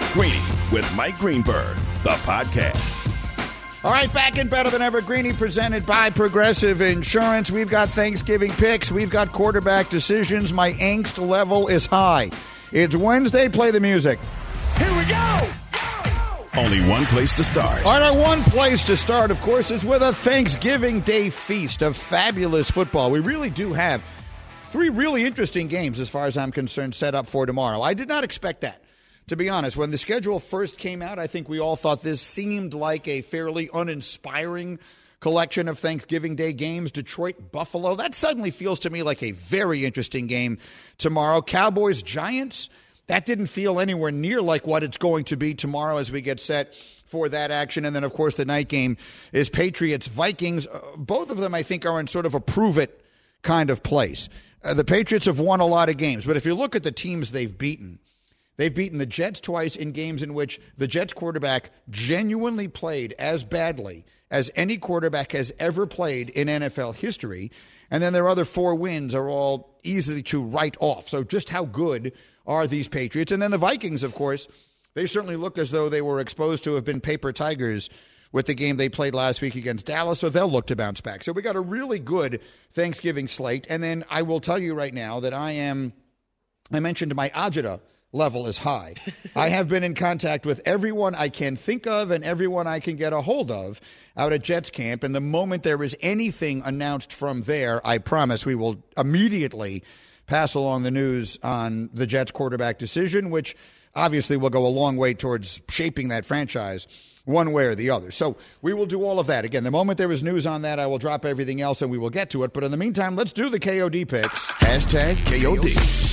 Greeny with Mike Greenberg, the podcast. All right, back in Better Than Ever, Greeny, presented by Progressive Insurance. We've got Thanksgiving picks. We've got quarterback decisions. My angst level is high. It's Wednesday. Play the music. Here we go! Only one place to start. All right, one place to start, of course, is with a Thanksgiving Day feast of fabulous football. We really do have three really interesting games, as far as I'm concerned, set up for tomorrow. I did not expect that, to be honest. When the schedule first came out, I think we all thought this seemed like a fairly uninspiring collection of Thanksgiving Day games. Detroit, Buffalo, that suddenly feels to me like a very interesting game tomorrow. Cowboys, Giants, that didn't feel anywhere near like what it's going to be tomorrow as we get set for that action. And then, of course, the night game is Patriots, Vikings. Both of them, I think, are in sort of a prove-it kind of place. The Patriots have won a lot of games, but if you look at the teams they've beaten the Jets twice in games in which the Jets quarterback genuinely played as badly as any quarterback has ever played in NFL history. And then their other four wins are all easy to write off. So just how good are these Patriots? And then the Vikings, of course, they certainly look as though they were exposed to have been paper tigers with the game they played last week against Dallas, so they'll look to bounce back. So we got a really good Thanksgiving slate. And then I will tell you right now that I mentioned my agita level is high. I have been in contact with everyone I can think of and everyone I can get a hold of out at Jets camp. And the moment there is anything announced from there, I promise we will immediately pass along the news on the Jets quarterback decision, which obviously will go a long way towards shaping that franchise one way or the other. So we will do all of that. Again, the moment there is news on that, I will drop everything else and we will get to it. But in the meantime, let's do the KOD picks. Hashtag KOD.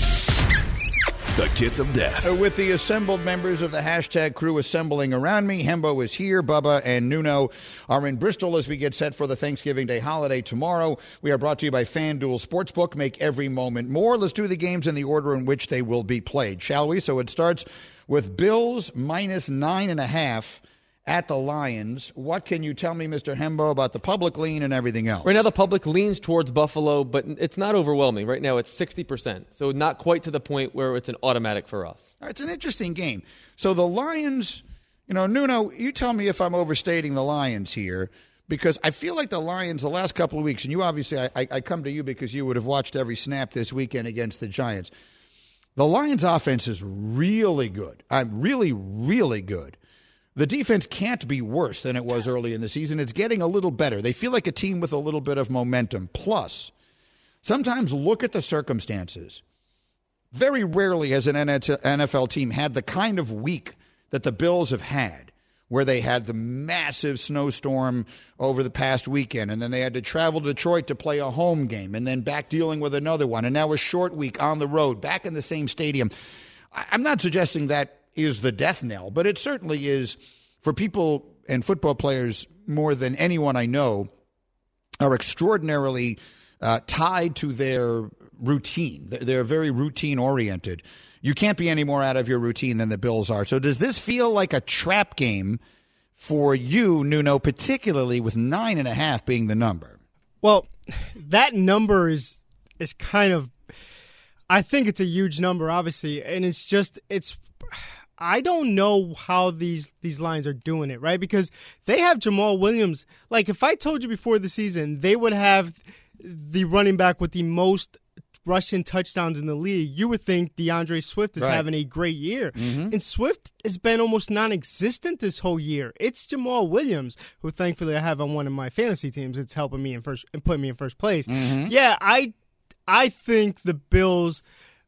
The kiss of death. With the assembled members of the hashtag crew assembling around me, Hembo is here. Bubba and Nuno are in Bristol as we get set for the Thanksgiving Day holiday tomorrow. We are brought to you by FanDuel Sportsbook. Make every moment more. Let's do the games in the order in which they will be played, shall we? So it starts with Bills minus 9.5 at the Lions. What can you tell me, Mr. Hembo, about the public lean and everything else? Right now the public leans towards Buffalo, but it's not overwhelming. Right now it's 60%, so not quite to the point where it's an automatic for us. All right, it's an interesting game. So the Lions, Nuno, you tell me if I'm overstating the Lions here, because I feel like the Lions the last couple of weeks, and you obviously, I come to you because you would have watched every snap this weekend against the Giants. The Lions offense is really good. I'm really, really good. The defense can't be worse than it was early in the season. It's getting a little better. They feel like a team with a little bit of momentum. Plus, sometimes look at the circumstances. Very rarely has an NFL team had the kind of week that the Bills have had, where they had the massive snowstorm over the past weekend, and then they had to travel to Detroit to play a home game, and then back dealing with another one, and now a short week on the road, back in the same stadium. I'm not suggesting that is the death knell, but it certainly is for people and football players more than anyone I know are extraordinarily tied to their routine. They're very routine-oriented. You can't be any more out of your routine than the Bills are. So does this feel like a trap game for you, Nuno, particularly with 9.5 being the number? Well, that number is kind of, I think it's a huge number, obviously, and it's I don't know how these lines are doing it, right? Because they have Jamal Williams. Like, if I told you before the season they would have the running back with the most rushing touchdowns in the league, you would think DeAndre Swift is having a great year. Mm-hmm. And Swift has been almost non-existent this whole year. It's Jamal Williams, who thankfully I have on one of my fantasy teams. It's helping me in first and putting me in first place. Mm-hmm. Yeah, I think the Bills,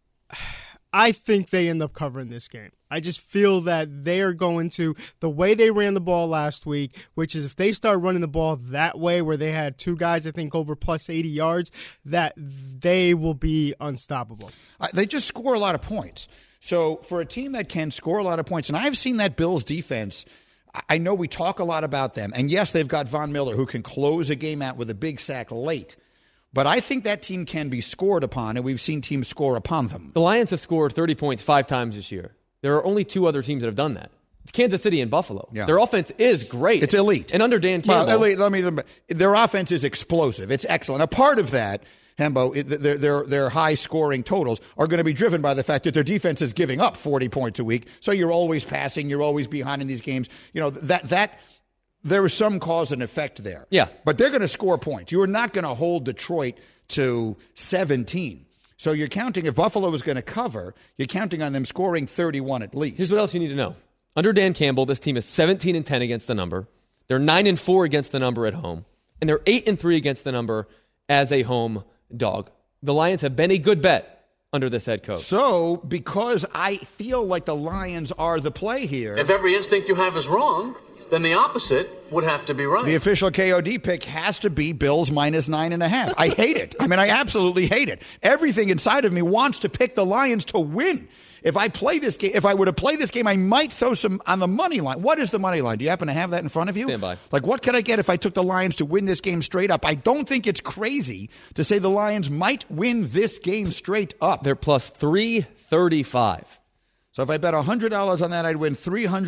I think they end up covering this game. I just feel that they are going to, the way they ran the ball last week, which is if they start running the ball that way, where they had two guys, I think, over plus 80 yards, that they will be unstoppable. They just score a lot of points. So for a team that can score a lot of points, and I've seen that Bills defense, I know we talk a lot about them. And yes, they've got Von Miller, who can close a game out with a big sack late. But I think that team can be scored upon, and we've seen teams score upon them. The Lions have scored 30 points 5 times this year. There are only 2 other teams that have done that. It's Kansas City and Buffalo. Yeah. Their offense is great. It's elite. And under Dan Campbell. Well, their offense is explosive. It's excellent. A part of that Hembo, their high-scoring totals are going to be driven by the fact that their defense is giving up 40 points a week. So you're always passing. You're always behind in these games. You know, that there is some cause and effect there. Yeah. But they're going to score points. You are not going to hold Detroit to 17. So you're counting, if Buffalo is going to cover, you're counting on them scoring 31 at least. Here's what else you need to know. Under Dan Campbell, this team is 17-10 against the number. They're 9-4 against the number at home. And they're 8-3 against the number as a home dog. The Lions have been a good bet under this head coach. So, because I feel like the Lions are the play here. If every instinct you have is wrong, then the opposite would have to be right. The official KOD pick has to be Bills minus 9.5. I hate it. I mean, I absolutely hate it. Everything inside of me wants to pick the Lions to win. If I play this game, if I were to play this game, I might throw some on the money line. What is the money line? Do you happen to have that in front of you? Stand by. Like, what could I get if I took the Lions to win this game straight up? I don't think it's crazy to say the Lions might win this game straight up. They're plus 335. So if I bet $100 on that, I'd win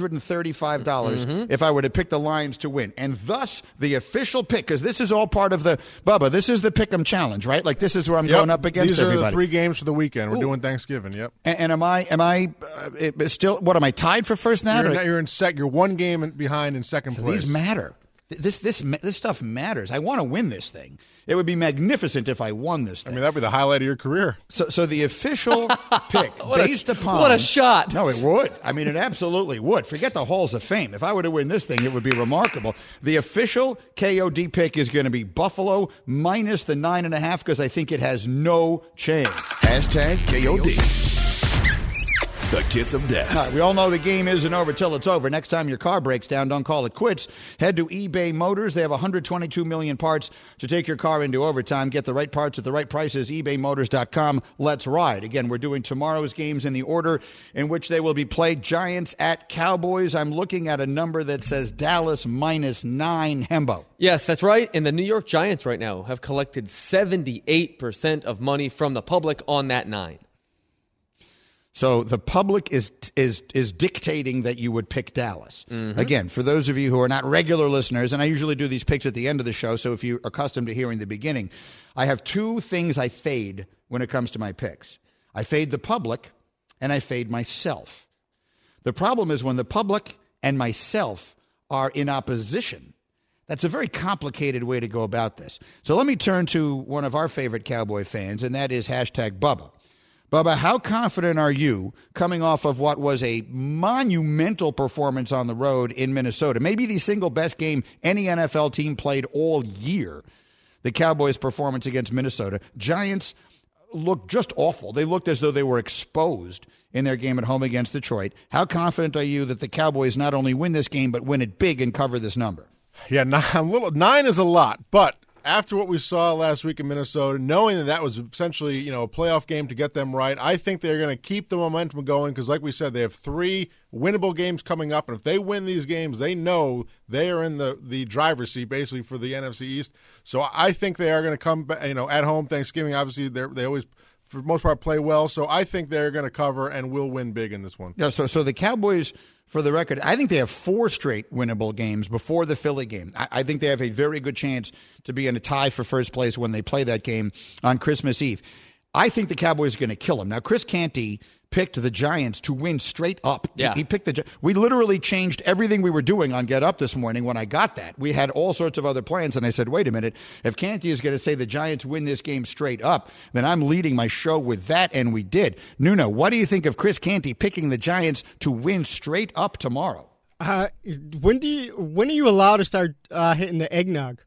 $335 if I were to pick the Lions to win. And thus, the official pick, because this is all part of the, Bubba, this is the Pick'em Challenge, right? Like, this is where I'm going up against everybody. These are the 3 games for the weekend. We're doing Thanksgiving, yep. And am I still, what, am I tied for first now? You're 1 game behind in second place. These matter. This stuff matters. I want to win this thing. It would be magnificent if I won this thing. I mean, that'd be the highlight of your career. So the official pick, based upon... What a shot. No, it would. I mean, it absolutely would. Forget the halls of fame. If I were to win this thing, it would be remarkable. The official KOD pick is going to be Buffalo minus the 9.5 because I think it has no chance. Hashtag KOD. The kiss of death. All right, we all know the game isn't over till it's over. Next time your car breaks down, don't call it quits. Head to eBay Motors. They have 122 million parts to take your car into overtime. Get the right parts at the right prices. ebaymotors.com. Let's ride. Again, we're doing tomorrow's games in the order in which they will be played. Giants at Cowboys. I'm looking at a number that says Dallas minus 9. Hembo. Yes, that's right. And the New York Giants right now have collected 78% of money from the public on that 9. So the public is dictating that you would pick Dallas. Again, for those of you who are not regular listeners, and I usually do these picks at the end of the show, so if you're accustomed to hearing the beginning, I have 2 things I fade when it comes to my picks. I fade the public, and I fade myself. The problem is when the public and myself are in opposition. That's a very complicated way to go about this. So let me turn to one of our favorite Cowboy fans, and that is hashtag Bubba. Bubba, how confident are you coming off of what was a monumental performance on the road in Minnesota? Maybe the single best game any NFL team played all year. The Cowboys' performance against Minnesota. Giants looked just awful. They looked as though they were exposed in their game at home against Detroit. How confident are you that the Cowboys not only win this game, but win it big and cover this number? Yeah, 9 is a lot, but after what we saw last week in Minnesota, knowing that was essentially, a playoff game to get them right, I think they're going to keep the momentum going because, like we said, they have 3 winnable games coming up, and if they win these games, they know they are in the driver's seat basically for the NFC East. So I think they are going to come, at home Thanksgiving. Obviously, they always, for the most part, play well. So I think they're going to cover and will win big in this one. Yeah. So the Cowboys, for the record, I think they have 4 straight winnable games before the Philly game. I think they have a very good chance to be in a tie for first place when they play that game on Christmas Eve. I think the Cowboys are going to kill them. Now, Chris Canty picked the Giants to win straight up. Yeah. He picked we literally changed everything we were doing on Get Up this morning when I got that. We had all sorts of other plans, and I said, wait a minute, if Canty is going to say the Giants win this game straight up, then I'm leading my show with that, and we did. Nuno, what do you think of Chris Canty picking the Giants to win straight up tomorrow? When are you allowed to start hitting the eggnog?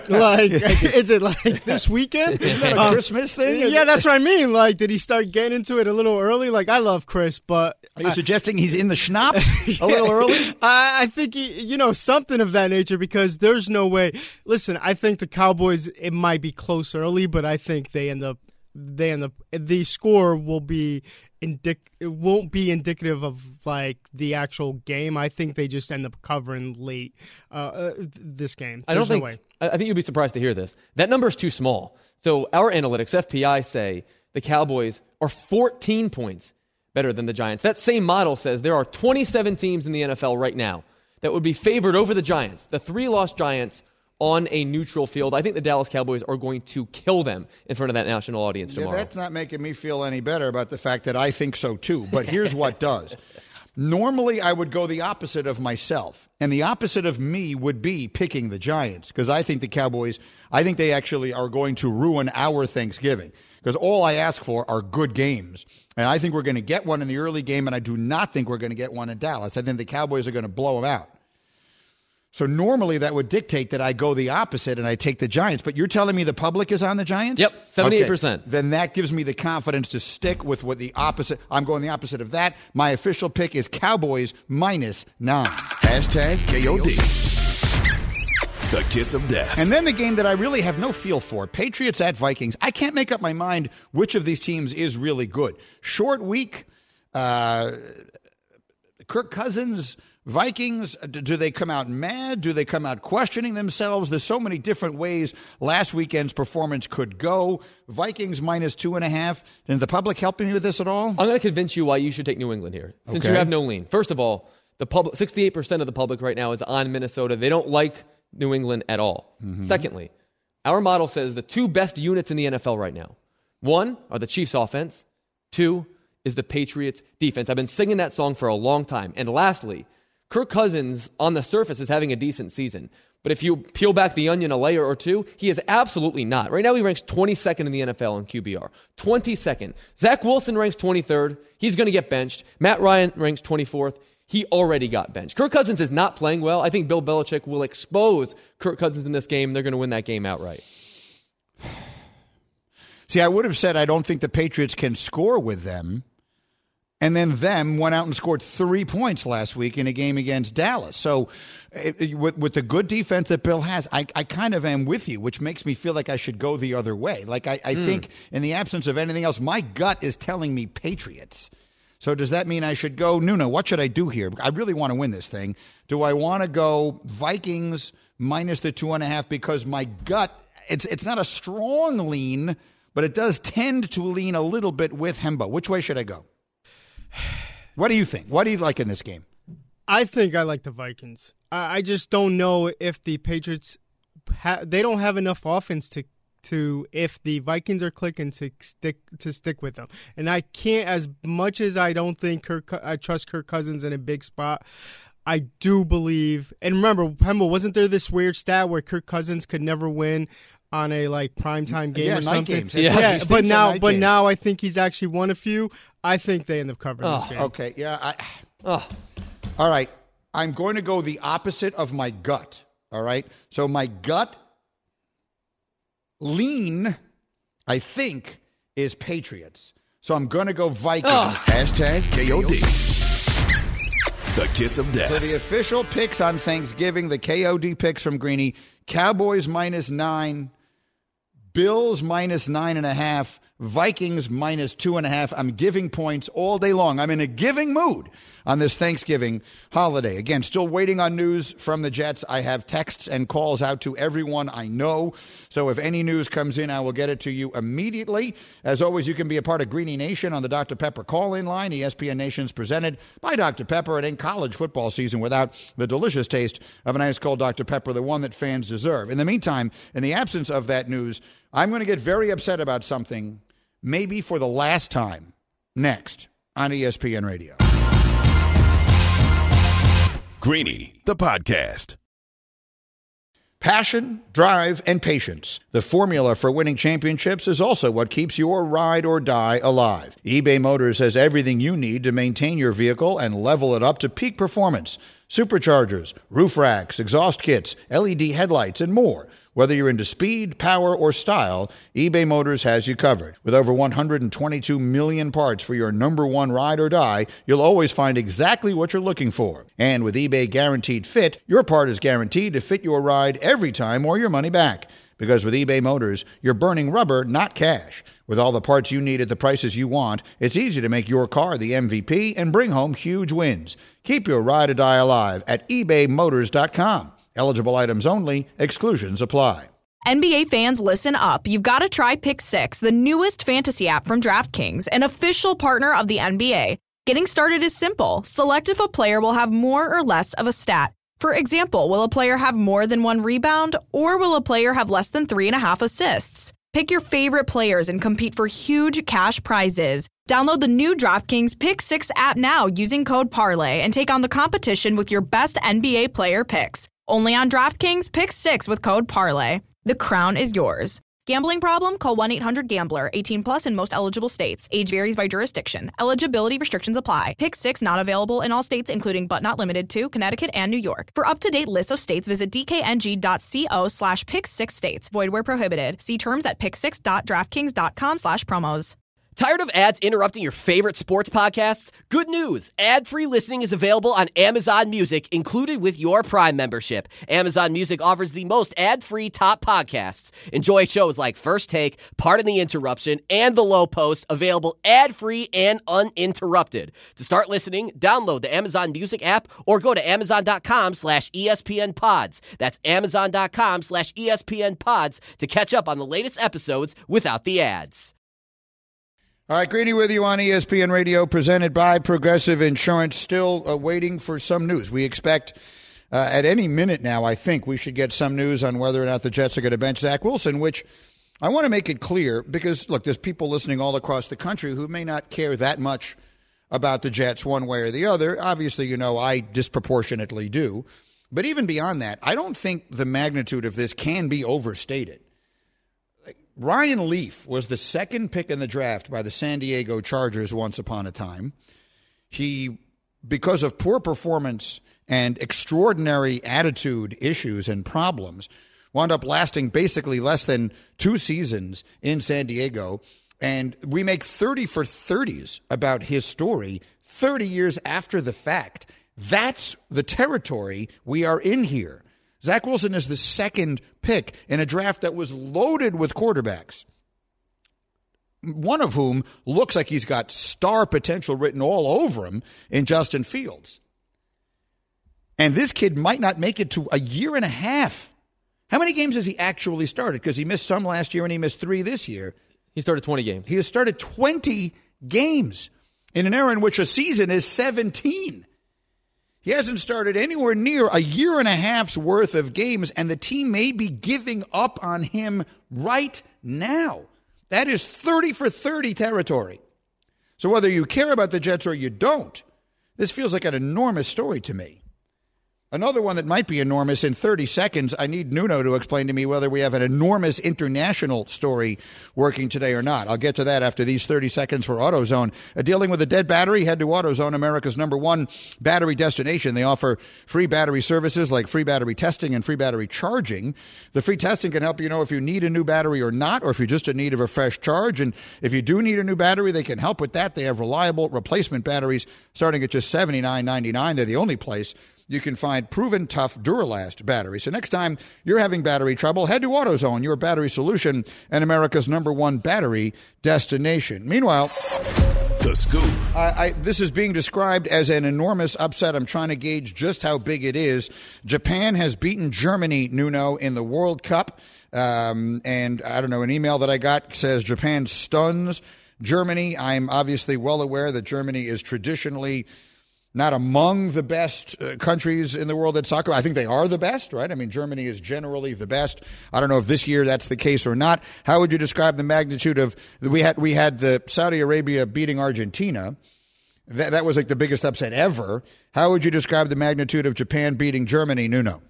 Is it like this weekend? Isn't that a Christmas thing? Yeah, that's what I mean. Like, did he start getting into it a little early? Like, I love Chris, but are you suggesting he's in the schnapps a little early? I think something of that nature because there's no way. Listen, I think the Cowboys, it might be close early, but I think they end up. The score will be it won't be indicative of like the actual game. I think they just end up covering late this game. I think you'd be surprised to hear this. That number is too small. So our analytics, FPI, say the Cowboys are 14 points better than the Giants. That same model says there are 27 teams in the NFL right now that would be favored over the Giants. The 3 lost Giants on a neutral field. I think the Dallas Cowboys are going to kill them in front of that national audience tomorrow. Yeah, that's not making me feel any better about the fact that I think so too. But here's what does. Normally, I would go the opposite of myself. And the opposite of me would be picking the Giants, because I think the Cowboys, I think they actually are going to ruin our Thanksgiving, because all I ask for are good games. And I think we're going to get one in the early game, and I do not think we're going to get one in Dallas. I think the Cowboys are going to blow them out. So normally that would dictate that I go the opposite and I take the Giants. But you're telling me the public is on the Giants? Yep, 78%. Okay. Then that gives me the confidence to stick with what the opposite. I'm going the opposite of that. My official pick is Cowboys -9. #KOD. The kiss of death. And then the game that I really have no feel for, Patriots at Vikings. I can't make up my mind which of these teams is really good. Short week, Kirk Cousins, Vikings, do they come out mad? Do they come out questioning themselves? There's so many different ways last weekend's performance could go. Vikings -2.5. Is the public helping me with this at all? I'm going to convince you why you should take New England here, since Okay. you have no lean. First of all, the public, 68% of the public right now is on Minnesota. They don't like New England at all. Secondly, our model says the two best units in the NFL right now, one are the Chiefs offense, two is the Patriots defense. I've been singing that song for a long time. And lastly, Kirk Cousins on the surface is having a decent season. But if you peel back the onion a layer or two, he is absolutely not. Right now he ranks 22nd in the NFL in QBR. 22nd. Zach Wilson ranks 23rd. He's going to get benched. Matt Ryan ranks 24th. He already got benched. Kirk Cousins is not playing well. I think Bill Belichick will expose Kirk Cousins in this game. They're going to win that game outright. See, I would have said I don't think the Patriots can score with them. And then them went out and scored 3 points last week in a game against Dallas. So with the good defense that Bill has, I kind of am with you, which makes me feel like I should go the other way. Like I think in the absence of anything else, my gut is telling me Patriots. So does that mean I should go, Nuno, what should I do here? I really want to win this thing. Do I want to go Vikings -2.5 because my gut, it's not a strong lean, but it does tend to lean a little bit with Hembo. Which way should I go? What do you think? What do you like in this game? I think I like the Vikings. I just don't know if the Patriots they don't have enough offense to if the Vikings are clicking to stick with them. And I can't, as much as I don't think I trust Kirk Cousins in a big spot. I do believe, and remember, Pembo, wasn't there this weird stat where Kirk Cousins could never win on a primetime game or something? Games. Yeah, but now I think he's actually won a few. I think they end up covering this game. Okay, yeah. All right, I'm going to go the opposite of my gut. All right, so my gut lean, I think, is Patriots. So I'm going to go Vikings. #KOD. The kiss of death. So the official picks on Thanksgiving, the KOD picks from Greeny: Cowboys -9, Bills -9.5, Vikings -2.5. I'm giving points all day long. I'm in a giving mood on this Thanksgiving holiday. Again, still waiting on news from the Jets. I have texts and calls out to everyone I know. So if any news comes in, I will get it to you immediately. As always, you can be a part of Greeny Nation on the Dr. Pepper call-in line. ESPN Nation's presented by Dr. Pepper. It ain't college football season without the delicious taste of an ice cold Dr. Pepper, the one that fans deserve. In the meantime, in the absence of that news, I'm going to get very upset about something, maybe for the last time, next on ESPN Radio. Greeny, the podcast. Passion, drive, and patience. The formula for winning championships is also what keeps your ride or die alive. eBay Motors has everything you need to maintain your vehicle and level it up to peak performance. Superchargers, roof racks, exhaust kits, LED headlights, and more. Whether you're into speed, power, or style, eBay Motors has you covered. With over 122 million parts for your number one ride or die, you'll always find exactly what you're looking for. And with eBay Guaranteed Fit, your part is guaranteed to fit your ride every time or your money back. Because with eBay Motors, you're burning rubber, not cash. With all the parts you need at the prices you want, it's easy to make your car the MVP and bring home huge wins. Keep your ride or die alive at ebaymotors.com. Eligible items only. Exclusions apply. NBA fans, listen up. You've got to try Pick 6, the newest fantasy app from DraftKings, an official partner of the NBA. Getting started is simple. Select if a player will have more or less of a stat. For example, will a player have more than 1 rebound, or will a player have less than 3.5 assists? Pick your favorite players and compete for huge cash prizes. Download the new DraftKings Pick 6 app now using code Parlay and take on the competition with your best NBA player picks. Only on DraftKings Pick 6 with code Parlay. The crown is yours. Gambling problem? Call 1-800-GAMBLER. 18 plus in most eligible states. Age varies by jurisdiction. Eligibility restrictions apply. Pick 6 not available in all states, including but not limited to Connecticut and New York. For up-to-date lists of states, visit dkng.co/pick6states. Void where prohibited. See terms at pick6.draftkings.com/promos. Tired of ads interrupting your favorite sports podcasts? Good news! Ad-free listening is available on Amazon Music, included with your Prime membership. Amazon Music offers the most ad-free top podcasts. Enjoy shows like First Take, Pardon the Interruption, and The Low Post, available ad-free and uninterrupted. To start listening, download the Amazon Music app or go to amazon.com/ESPNpods. That's amazon.com/ESPNpods to catch up on the latest episodes without the ads. All right, Greeny with you on ESPN Radio, presented by Progressive Insurance. Still waiting for some news. We expect at any minute now, I think, we should get some news on whether or not the Jets are going to bench Zach Wilson, which I want to make it clear because, look, there's people listening all across the country who may not care that much about the Jets one way or the other. Obviously, you know, I disproportionately do. But even beyond that, I don't think the magnitude of this can be overstated. Ryan Leaf was the second pick in the draft by the San Diego Chargers once upon a time. He, because of poor performance and extraordinary attitude issues and problems, wound up lasting basically less than 2 seasons in San Diego. And we make 30 for 30s about his story 30 years after the fact. That's the territory we are in here. Zach Wilson is the second pick in a draft that was loaded with quarterbacks, one of whom looks like he's got star potential written all over him in Justin Fields. And this kid might not make it to a year and a half. How many games has he actually started? Because he missed some last year and he missed 3 this year. He started 20 games. He has started 20 games in an era in which a season is 17. He hasn't started anywhere near a year and a half's worth of games, and the team may be giving up on him right now. That is 30 for 30 territory. So whether you care about the Jets or you don't, this feels like an enormous story to me. Another one that might be enormous in 30 seconds, I need Nuno to explain to me whether we have an enormous international story working today or not. I'll get to that after these 30 seconds for AutoZone. Dealing with a dead battery? Head to AutoZone, America's #1 battery destination. They offer free battery services like free battery testing and free battery charging. The free testing can help you know if you need a new battery or not, or if you're just in need of a fresh charge. And if you do need a new battery, they can help with that. They have reliable replacement batteries starting at just $79.99. They're the only place you can find proven tough Duralast batteries. So next time you're having battery trouble, head to AutoZone, your battery solution and America's #1 battery destination. Meanwhile, The Scoop. This is being described as an enormous upset. I'm trying to gauge just how big it is. Japan has beaten Germany, Nuno, in the World Cup. And I don't know, an email that I got says Japan stuns Germany. I'm obviously well aware that Germany is traditionally not among the best countries in the world at soccer. I think they are the best, right? I mean, Germany is generally the best. I don't know if this year that's the case or not. How would you describe the magnitude of we had the Saudi Arabia beating Argentina? That was like the biggest upset ever. How would you describe the magnitude of Japan beating Germany, Nuno?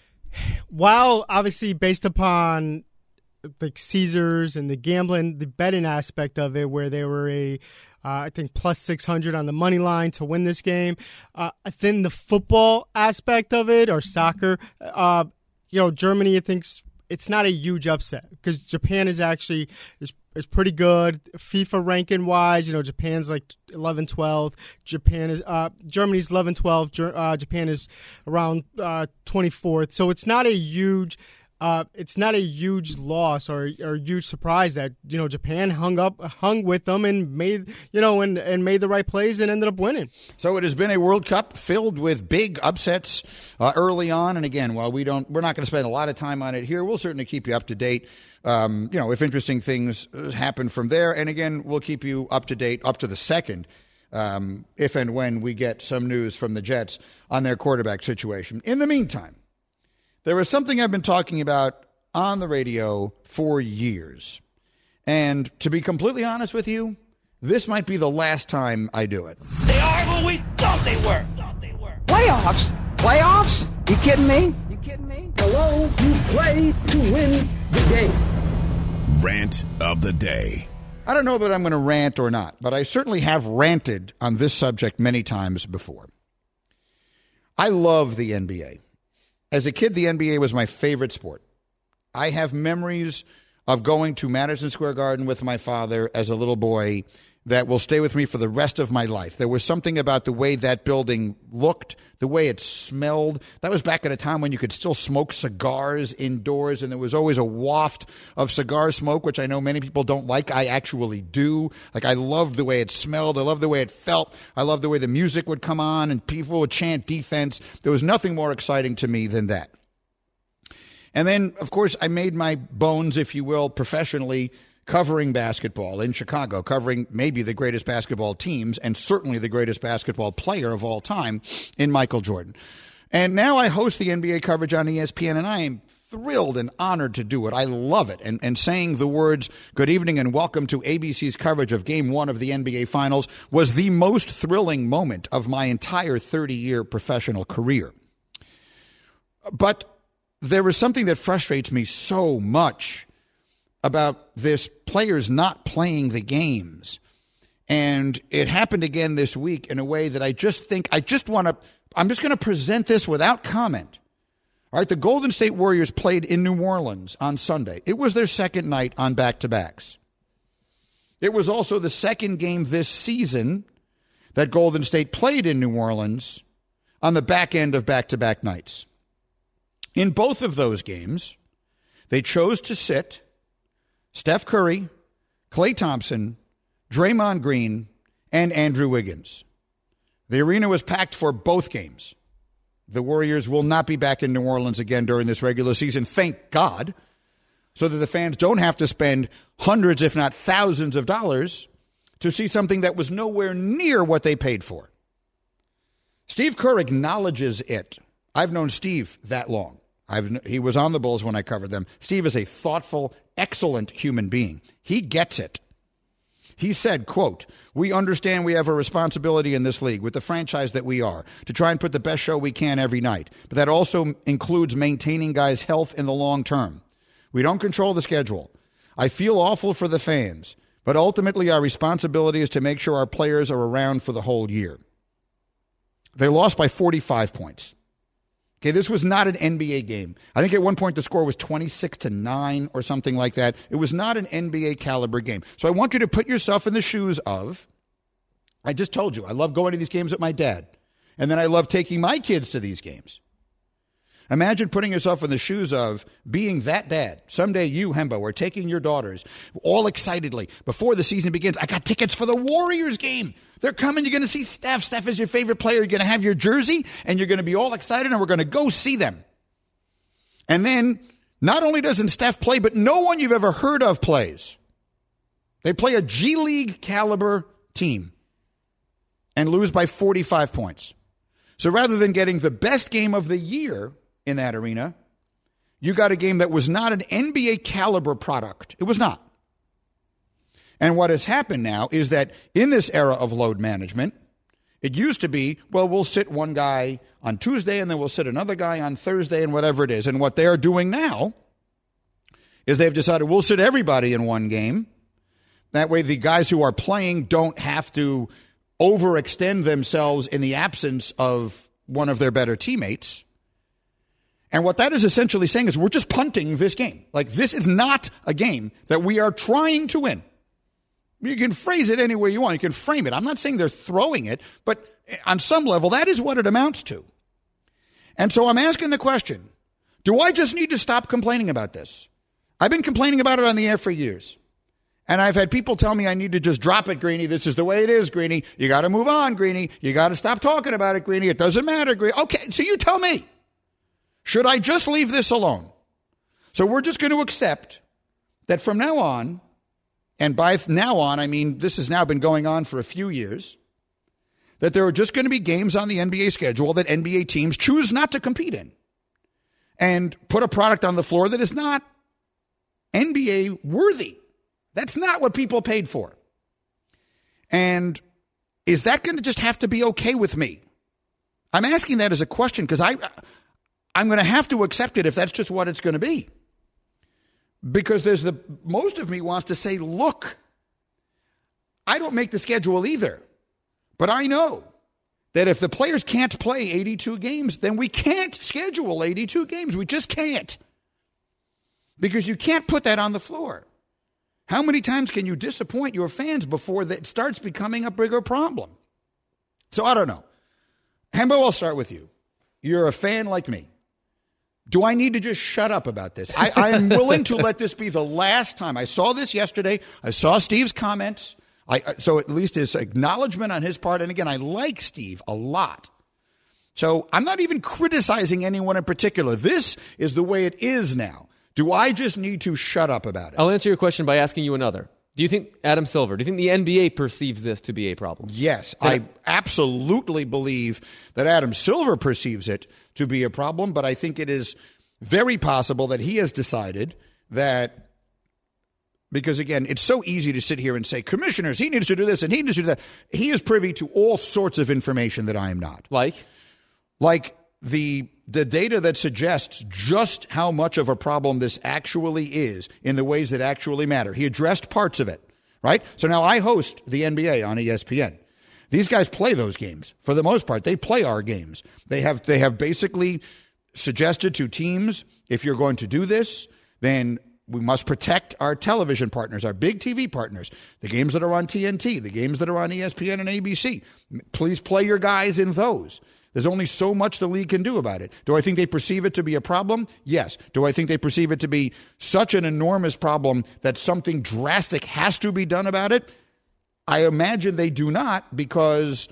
While obviously based upon like Caesars and the gambling, the betting aspect of it, where they were I think plus 600 on the money line to win this game. I think the football aspect of it, or soccer, Germany, I think it's not a huge upset because Japan is actually is pretty good. FIFA ranking wise, Japan's like 11-12. Germany's 11-12. Japan is around 24th. So it's not a huge. It's not a huge loss or a huge surprise that Japan hung with them and made made the right plays and ended up winning. So it has been a World Cup filled with big upsets early on, and again, while we're not going to spend a lot of time on it here, we'll certainly keep you up to date. If interesting things happen from there, and again, we'll keep you up to date up to the second if and when we get some news from the Jets on their quarterback situation. In the meantime, there is something I've been talking about on the radio for years. And to be completely honest with you, this might be the last time I do it. They are who we thought they were. Playoffs? Playoffs? You kidding me? Hello, you play to win the game. Rant of the day. I don't know that I'm going to rant or not, but I certainly have ranted on this subject many times before. I love the NBA. As a kid, the NBA was my favorite sport. I have memories of going to Madison Square Garden with my father as a little boy that will stay with me for the rest of my life. There was something about the way that building looked, the way it smelled. That was back at a time when you could still smoke cigars indoors, and there was always a waft of cigar smoke, which I know many people don't like. I actually do. Like, I loved the way it smelled. I loved the way it felt. I loved the way the music would come on and people would chant defense. There was nothing more exciting to me than that. And then, of course, I made my bones, if you will, professionally covering basketball in Chicago, covering maybe the greatest basketball teams and certainly the greatest basketball player of all time in Michael Jordan. And now I host the NBA coverage on ESPN, and I am thrilled and honored to do it. I love it. And saying the words, good evening and welcome to ABC's coverage of Game 1 of the NBA Finals was the most thrilling moment of my entire 30-year professional career. But there is something that frustrates me so much about this players not playing the games. And it happened again this week in a way that I just think, I'm just going to present this without comment. All right, the Golden State Warriors played in New Orleans on Sunday. It was their second night on back-to-backs. It was also the second game this season that Golden State played in New Orleans on the back end of back-to-back nights. In both of those games, they chose to sit Steph Curry, Klay Thompson, Draymond Green, and Andrew Wiggins. The arena was packed for both games. The Warriors will not be back in New Orleans again during this regular season, thank God, so that the fans don't have to spend hundreds, if not thousands of dollars to see something that was nowhere near what they paid for. Steve Kerr acknowledges it. I've known Steve that long. He was on the Bulls when I covered them. Steve is a thoughtful, excellent human being. He gets it. He said, quote, "We understand we have a responsibility in this league with the franchise that we are to try and put the best show we can every night. But that also includes maintaining guys' health in the long term. We don't control the schedule. I feel awful for the fans, but ultimately our responsibility is to make sure our players are around for the whole year." They lost by 45 points. Okay, this was not an NBA game. I think at one point the score was 26-9 or something like that. It was not an NBA caliber game. So I want you to put yourself in the shoes of, I just told you, I love going to these games with my dad. And then I love taking my kids to these games. Imagine putting yourself in the shoes of being that dad. Someday you, Hembo, are taking your daughters all excitedly. Before the season begins, I got tickets for the Warriors game. They're coming. You're going to see Steph. Steph is your favorite player. You're going to have your jersey, and you're going to be all excited, and we're going to go see them. And then not only doesn't Steph play, but no one you've ever heard of plays. They play a G League caliber team and lose by 45 points. So rather than getting the best game of the year in that arena, you got a game that was not an NBA caliber product. It was not. And what has happened now is that in this era of load management, it used to be, well, we'll sit one guy on Tuesday and then we'll sit another guy on Thursday and whatever it is. And what they're doing now is they've decided we'll sit everybody in one game. That way the guys who are playing don't have to overextend themselves in the absence of one of their better teammates. And what that is essentially saying is we're just punting this game. Like, this is not a game that we are trying to win. You can phrase it any way you want. You can frame it. I'm not saying they're throwing it, but on some level, that is what it amounts to. And so I'm asking the question, do I just need to stop complaining about this? I've been complaining about it on the air for years. And I've had people tell me I need to just drop it, Greeny. This is the way it is, Greeny. You got to move on, Greeny. You got to stop talking about it, Greeny. It doesn't matter, Greeny. Okay, so you tell me. Should I just leave this alone? So we're just going to accept that from now on, and by now on, I mean this has now been going on for a few years, that there are just going to be games on the NBA schedule that NBA teams choose not to compete in and put a product on the floor that is not NBA worthy. That's not what people paid for. And is that going to just have to be okay with me? I'm asking that as a question because I'm going to have to accept it if that's just what it's going to be. Because most of me wants to say, look, I don't make the schedule either. But I know that if the players can't play 82 games, then we can't schedule 82 games. We just can't. Because you can't put that on the floor. How many times can you disappoint your fans before that starts becoming a bigger problem? So I don't know. Hembo, I'll start with you. You're a fan like me. Do I need to just shut up about this? I am willing to let this be the last time. I saw this yesterday. I saw Steve's comments. So at least his acknowledgement on his part. And again, I like Steve a lot. So I'm not even criticizing anyone in particular. This is the way it is now. Do I just need to shut up about it? I'll answer your question by asking you another. Do you think, Adam Silver, do you think the NBA perceives this to be a problem? Yes, I absolutely believe that Adam Silver perceives it to be a problem, but I think it is very possible that he has decided that, because again, it's so easy to sit here and say, commissioners, he needs to do this and he needs to do that. He is privy to all sorts of information that I am not. Like the data that suggests just how much of a problem this actually is in the ways that actually matter. He addressed parts of it, right? So now I host the NBA on ESPN. These guys play those games. For the most part, they play our games. They have basically suggested to teams, if you're going to do this, then we must protect our television partners, our big TV partners, the games that are on TNT, the games that are on ESPN and ABC. Please play your guys in those. There's only so much the league can do about it. Do I think they perceive it to be a problem? Yes. Do I think they perceive it to be such an enormous problem that something drastic has to be done about it? I imagine they do not, because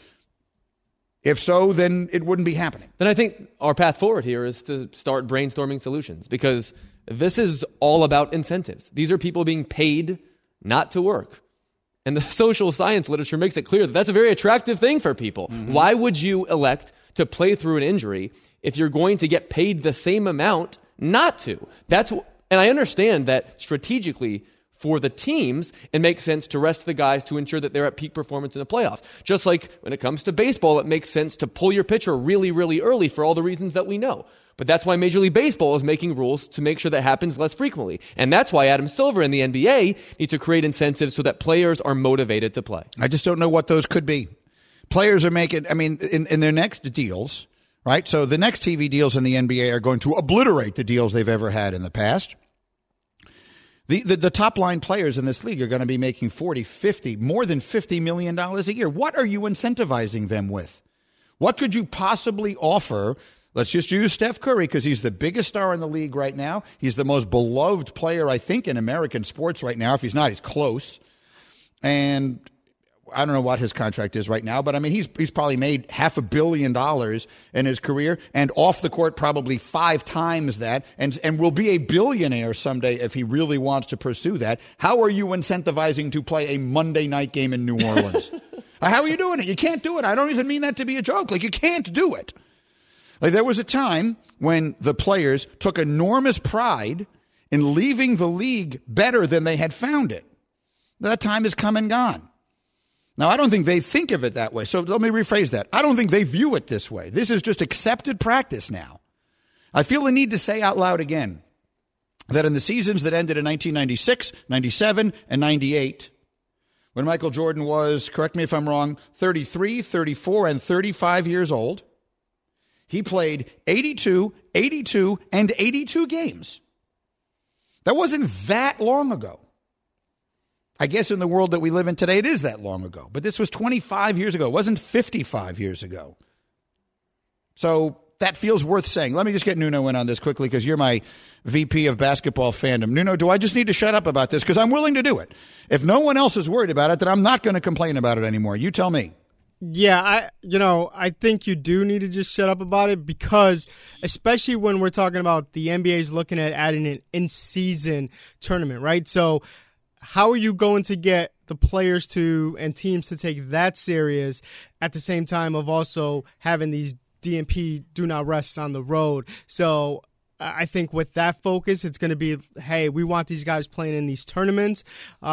if so, then it wouldn't be happening. Then I think our path forward here is to start brainstorming solutions, because this is all about incentives. These are people being paid not to work. And the social science literature makes it clear that that's a very attractive thing for people. Mm-hmm. Why would you elect to play through an injury if you're going to get paid the same amount not to? And I understand that strategically for the teams, it makes sense to rest the guys to ensure that they're at peak performance in the playoffs. Just like when it comes to baseball, it makes sense to pull your pitcher really, really early for all the reasons that we know. But that's why Major League Baseball is making rules to make sure that happens less frequently. And that's why Adam Silver and the NBA need to create incentives so that players are motivated to play. I just don't know what those could be. Players are making, in their next deals, right? So the next TV deals in the NBA are going to obliterate the deals they've ever had in the past. The top line players in this league are going to be making 40, 50, more than $50 million a year. What are you incentivizing them with? What could you possibly offer? Let's just use Steph Curry because he's the biggest star in the league right now. He's the most beloved player, I think, in American sports right now. If he's not, he's close. And I don't know what his contract is right now, but I mean, he's probably made $500 million in his career, and off the court probably 5 times that, and will be a billionaire someday if he really wants to pursue that. How are you incentivizing to play a Monday night game in New Orleans? How are you doing it? You can't do it. I don't even mean that to be a joke. Like, you can't do it. Like, there was a time when the players took enormous pride in leaving the league better than they had found it. That time has come and gone. Now, I don't think they think of it that way. So let me rephrase that. I don't think they view it this way. This is just accepted practice now. I feel the need to say out loud again that in the seasons that ended in 1996, 97, and 98, when Michael Jordan was, correct me if I'm wrong, 33, 34, and 35 years old, he played 82, 82, and 82 games. That wasn't that long ago. I guess in the world that we live in today, it is that long ago. But this was 25 years ago. It wasn't 55 years ago. So that feels worth saying. Let me just get Nuno in on this quickly because you're my VP of basketball fandom. Nuno, do I just need to shut up about this? Because I'm willing to do it. If no one else is worried about it, then I'm not going to complain about it anymore. You tell me. Yeah, I think you do need to just shut up about it because, especially when we're talking about the NBA is looking at adding an in-season tournament, right? So how are you going to get the players and teams to take that serious at the same time of also having these DNP do not rests on the road. So I think with that focus, it's going to be, hey, we want these guys playing in these tournaments.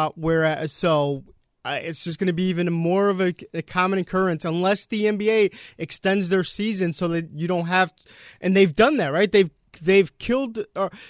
It's just going to be even more of a common occurrence unless the NBA extends their season so that you don't have, and they've done that, right? They've killed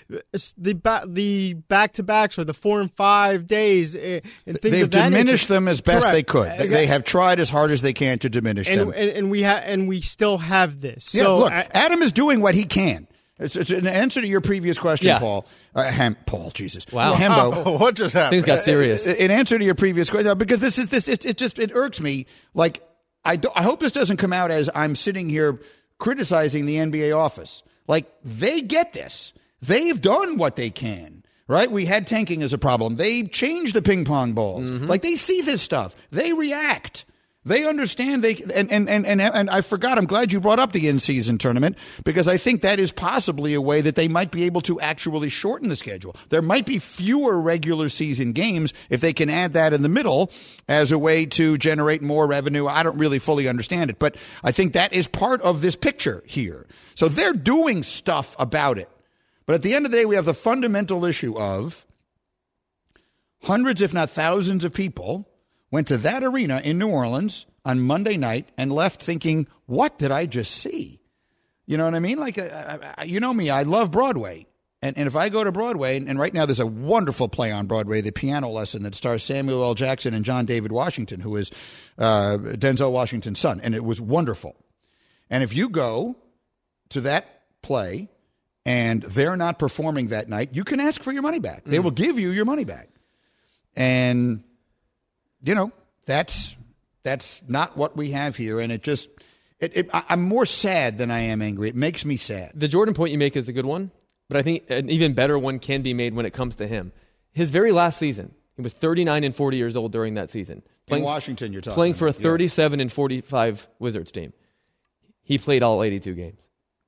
the back-to-backs or the 4 and 5 days and things They've of that diminished nature. them as best Correct. they could. They have tried as hard as they can to diminish them. And we still have this. Yeah, So look, Adam is doing what he can. It's an answer to your previous question, Paul. Paul, Jesus. Wow. Hembo. What just happened? Things got serious. In answer to your previous question, because it irks me. Like, I hope this doesn't come out as I'm sitting here criticizing the NBA office. Like, they get this. They've done what they can, right? We had tanking as a problem. They changed the ping pong balls. Mm-hmm. Like, they see this stuff. They react. They understand. And I forgot. I'm glad you brought up the in-season tournament because I think that is possibly a way that they might be able to actually shorten the schedule. There might be fewer regular season games if they can add that in the middle as a way to generate more revenue. I don't really fully understand it, but I think that is part of this picture here. So they're doing stuff about it. But at the end of the day, we have the fundamental issue of hundreds, if not thousands of people went to that arena in New Orleans on Monday night and left thinking, what did I just see? You know what I mean? Like, you know me, I love Broadway. And if I go to Broadway, and right now there's a wonderful play on Broadway, The Piano Lesson, that stars Samuel L. Jackson and John David Washington, who is Denzel Washington's son. And it was wonderful. And if you go to that play and they're not performing that night, you can ask for your money back. They will give you your money back. And you know, that's not what we have here, and I'm more sad than I am angry. It makes me sad. The Jordan point you make is a good one, but I think an even better one can be made when it comes to him. His very last season, he was 39 and 40 years old during that season. In Washington, you're talking playing for a about. 37 and 45 Wizards team. He played all 82 games.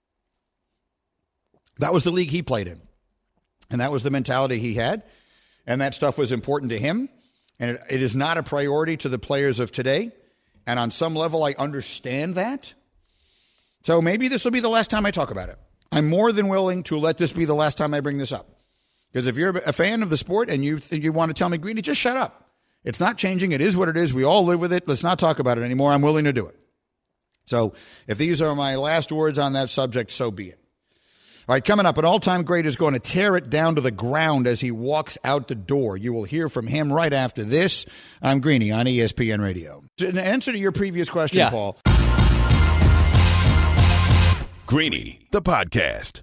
That was the league he played in, and that was the mentality he had, and that stuff was important to him. And it is not a priority to the players of today. And on some level, I understand that. So maybe this will be the last time I talk about it. I'm more than willing to let this be the last time I bring this up. Because if you're a fan of the sport and you want to tell me, Greeny, just shut up. It's not changing. It is what it is. We all live with it. Let's not talk about it anymore. I'm willing to do it. So if these are my last words on that subject, so be it. All right, coming up, an all-time great is going to tear it down to the ground as he walks out the door. You will hear from him right after this. I'm Greeny on ESPN Radio. In answer to your previous question, Paul. Greeny, the podcast.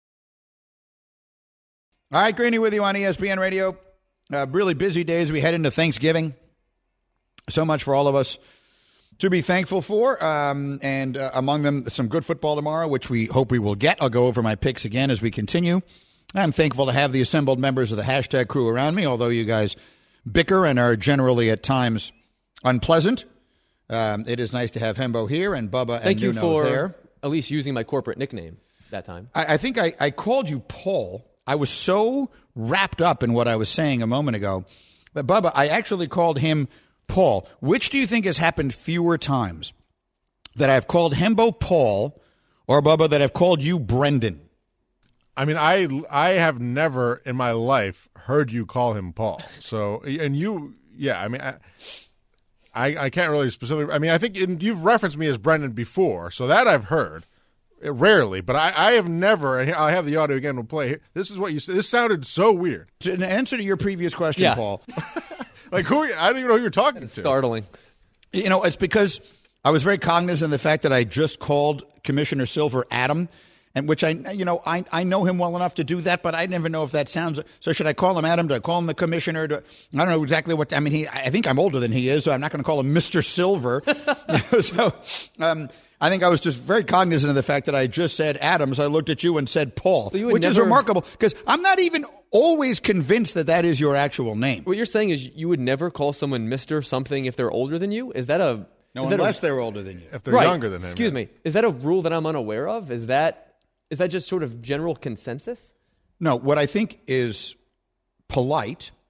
All right, Greeny with you on ESPN Radio. Really busy days. We head into Thanksgiving. So much for all of us to be thankful for, and among them, some good football tomorrow, which we hope we will get. I'll go over my picks again as we continue. I'm thankful to have the assembled members of the hashtag crew around me, although you guys bicker and are generally at times unpleasant. It is nice to have Hembo here and Bubba and Nuno there. Thank you for at least using my corporate nickname that time. I think I called you Paul. I was so wrapped up in what I was saying a moment ago that, Bubba, I actually called him Paul. Which do you think has happened fewer times? That I've called Hembo Paul or, Bubba, that I've called you Brendan? I mean, I have never in my life heard you call him Paul. So, and you, yeah, I mean, I can't really specifically, I mean, I think you've referenced me as Brendan before, so that I've heard. Rarely, but I have never, and I have the audio again, we'll play. This is what you said. This sounded so weird. In answer to your previous question, Paul. Like, I don't even know who you're talking to. Startling. You know, it's because I was very cognizant of the fact that I just called Commissioner Silver Adam, and which I know him well enough to do that, but I never know if that sounds. So should I call him Adam? Do I call him the Commissioner? I don't know exactly what. I mean, I think I'm older than he is, so I'm not going to call him Mr. Silver. I think I was just very cognizant of the fact that I just said Adam, so I looked at you and said Paul, which is remarkable because I'm not even always convinced that that is your actual name. What you're saying is you would never call someone Mr. something if they're older than you? Is that a... No, unless they're older than you. If they're younger than him. Excuse me. Is that a rule that I'm unaware of? Is that just sort of general consensus? No, what I think is polite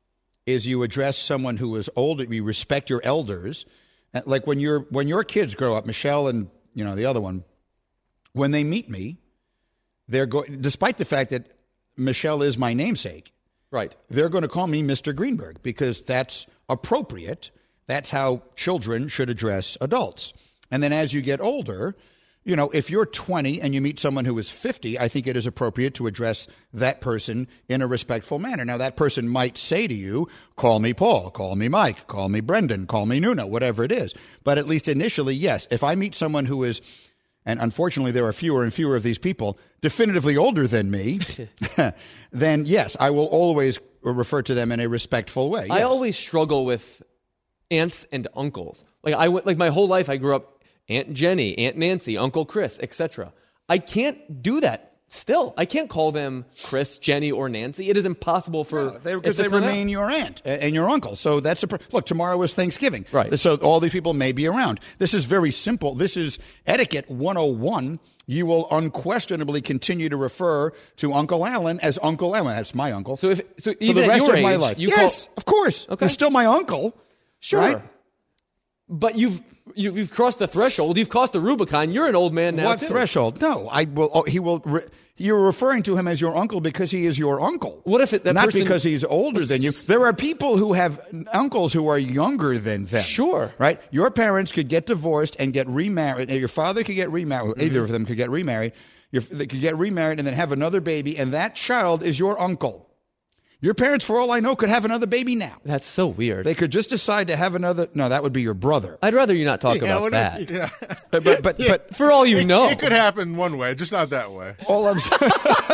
is you address someone who is older. You respect your elders. Like when your kids grow up, Michelle and the other one, when they meet me, they're going, despite the fact that Michelle is my namesake, right? They're going to call me Mr. Greenberg because that's appropriate. That's how children should address adults. And then as you get older, if you're 20 and you meet someone who is 50, I think it is appropriate to address that person in a respectful manner. Now, that person might say to you, call me Paul, call me Mike, call me Brendan, call me Nuno, whatever it is. But at least initially, yes, if I meet someone who is, and unfortunately there are fewer and fewer of these people, definitively older than me, then yes, I will always refer to them in a respectful way. Yes. I always struggle with aunts and uncles. Like my whole life I grew up Aunt Jenny, Aunt Nancy, Uncle Chris, etc. I can't do that still. I can't call them Chris, Jenny, or Nancy. It is impossible for because they remain your aunt and your uncle. So that's look. Tomorrow is Thanksgiving, right? So all these people may be around. This is very simple. This is etiquette 101. You will unquestionably continue to refer to Uncle Alan as Uncle Alan. That's my uncle. So for even the rest at your of my age, life, yes, of course. Okay. He's still my uncle. Sure. Right? But you've crossed the threshold. You've crossed the Rubicon. You're an old man now. What too. threshold? No, I will. Oh, he will. You're referring to him as your uncle because he is your uncle. What if that not person, because he's older than you? There are people who have uncles who are younger than them. Sure, right? Your parents could get divorced and get remarried. Your father could get remarried. Either of them could get remarried. They could get remarried and then have another baby, and that child is your uncle. Your parents, for all I know, could have another baby now. That's so weird. They could just decide to have another. No, that would be your brher. I'd rather you not talk about that. Yeah. But for all you know, it could happen one way, just not that way. All I'm saying,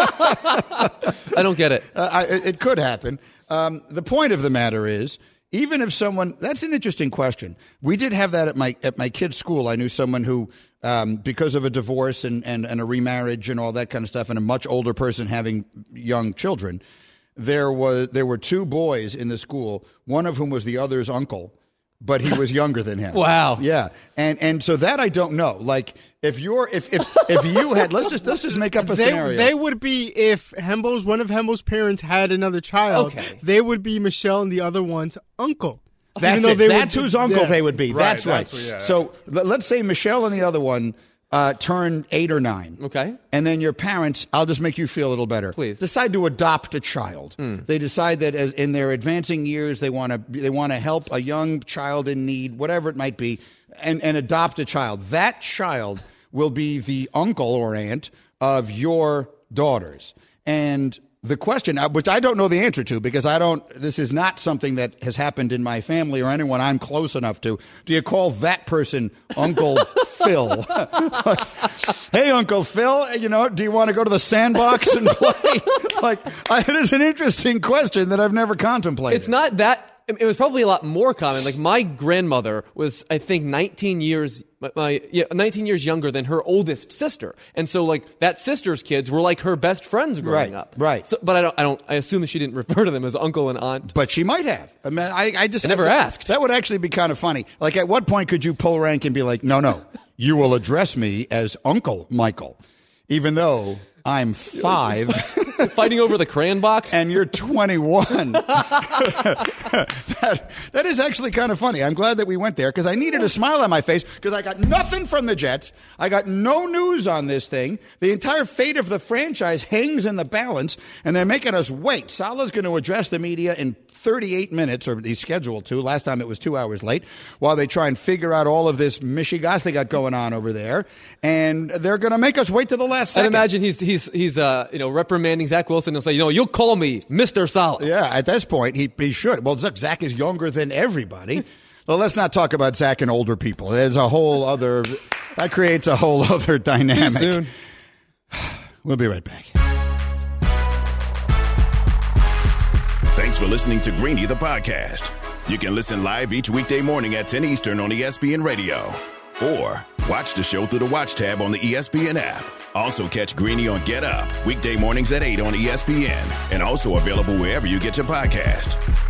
I don't get it. It could happen. The point of the matter is, even if someone, that's an interesting question. We did have that at my kid's school. I knew someone who, because of a divorce and a remarriage and all that kind of stuff, and a much older person having young children. There were two boys in the school, one of whom was the other's uncle, but he was younger than him. Wow. Yeah. And so that I don't know. Like if you had let's just make up a scenario. They would be if one of Hembo's parents had another child. Okay. They would be Michelle and the other one's uncle. That's it. That's whose uncle they would be. Right, that's right. So let's say Michelle and the other one turn 8 or 9. Okay. And then your parents, I'll just make you feel a little better. Please. Decide to adopt a child. They decide that as in their advancing years they want to help a young child in need, whatever it might be, and adopt a child. That child will be the uncle or aunt of your daughters. And the question, which I don't know the answer to because this is not something that has happened in my family or anyone I'm close enough to. Do you call that person Uncle Phil? Hey, Uncle Phil, do you want to go to the sandbox and play? It is an interesting question that I've never contemplated. It's not that. It was probably a lot more common. Like my grandmother was, I think, 19 years 19 years younger than her oldest sister, and so like that sister's kids were like her best friends growing up. Right. So, but I assume she didn't refer to them as uncle and aunt. But she might have. I mean, I never asked. That would actually be kind of funny. Like, at what point could you pull rank and be like, no, you will address me as Uncle Michael, even though I'm 5. Fighting over the crayon box? And you're 21. That is actually kind of funny. I'm glad that we went there because I needed a smile on my face because I got nothing from the Jets. I got no news on this thing. The entire fate of the franchise hangs in the balance, and they're making us wait. Salah's going to address the media in 38 minutes, or he's scheduled to. Last time it was 2 hours late, while they try and figure out all of this mishigas they got going on over there. And they're going to make us wait to the last second. I'd imagine he's reprimanding Zach Wilson. He'll say, you'll call me Mr. Salah. Yeah, at this point, he should. Well, Zach is younger than everybody. Well, let's not talk about Zach and older people. There's a whole other, that creates a whole other dynamic. See you soon. We'll be right back. Thanks for listening to Greeny the podcast. You can listen live each weekday morning at 10 Eastern on ESPN Radio. Or watch the show through the Watch tab on the ESPN app. Also catch Greeny on Get Up, weekday mornings at 8 on ESPN. And also available wherever you get your podcast.